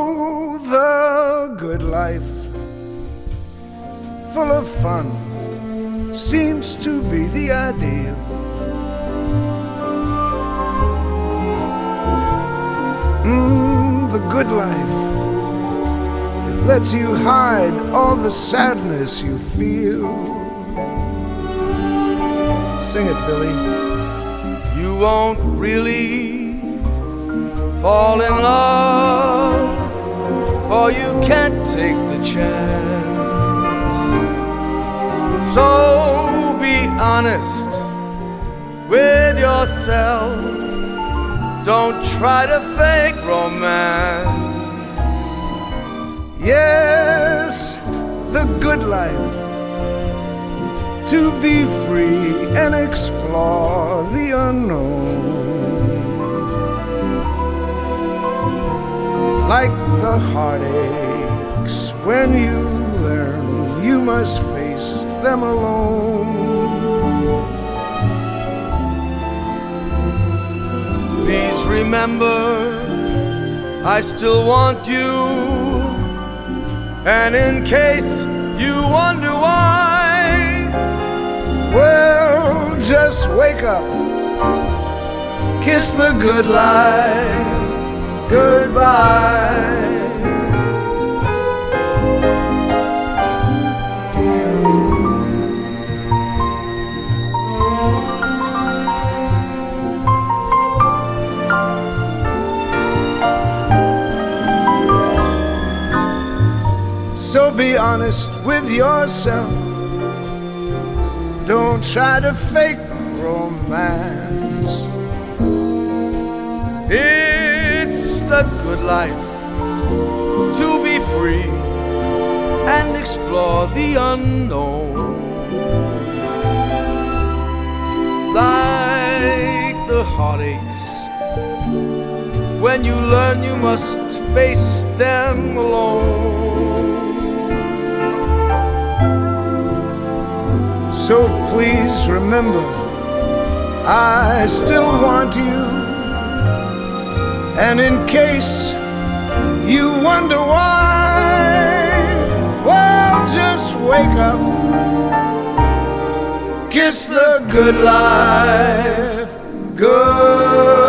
Oh, the good life, full of fun, seems to be the ideal. The good life, it lets you hide all the sadness you feel. Sing it, Billy. You won't really fall in love, for you can't take the chance. So be honest with yourself. Don't try to fake romance. Yes, the good life, to be free and explore the unknown. Like the heartaches when you learn you must face them alone. Please remember, I still want you. And in case you wonder why, well, just wake up, kiss the good life goodbye. So be honest with yourself. Don't try to fake romance. It's the good life to be free and explore the unknown. Like the heartaches when you learn you must face them alone. So please remember, I still want you. And in case you wonder why, well, just wake up, kiss the good life good.